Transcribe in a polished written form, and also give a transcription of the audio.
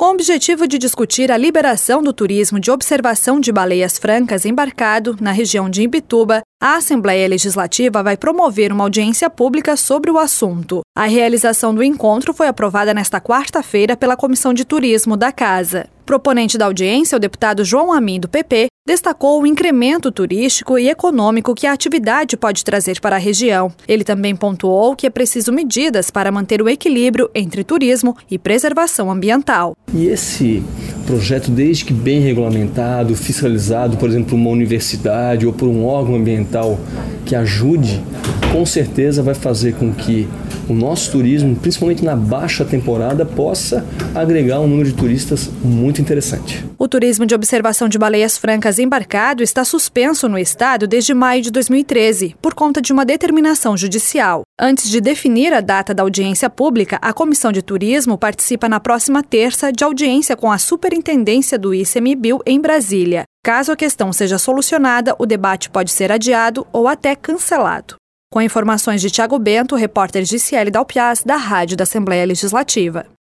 Com o objetivo de discutir a liberação do turismo de observação de baleias francas embarcado na região de Imbituba, a Assembleia Legislativa vai promover uma audiência pública sobre o assunto. A realização do encontro foi aprovada nesta quarta-feira pela Comissão de Turismo da Casa. Proponente da audiência, o deputado João Amin, do PP, destacou o incremento turístico e econômico que a atividade pode trazer para a região. Ele também pontuou que é preciso medidas para manter o equilíbrio entre turismo e preservação ambiental. E esse projeto, desde que bem regulamentado, fiscalizado, por exemplo, por uma universidade ou por um órgão ambiental que ajude, com certeza vai fazer com que o nosso turismo, principalmente na baixa temporada, possa agregar um número de turistas muito interessante. O turismo de observação de baleias francas embarcado está suspenso no estado desde maio de 2013, por conta de uma determinação judicial. Antes de definir a data da audiência pública, a Comissão de Turismo participa na próxima terça de audiência com a Superintendência do ICMBio em Brasília. Caso a questão seja solucionada, o debate pode ser adiado ou até cancelado. Com informações de Thiago Bento, repórter Giciele Dalpiaz, da Rádio da Assembleia Legislativa.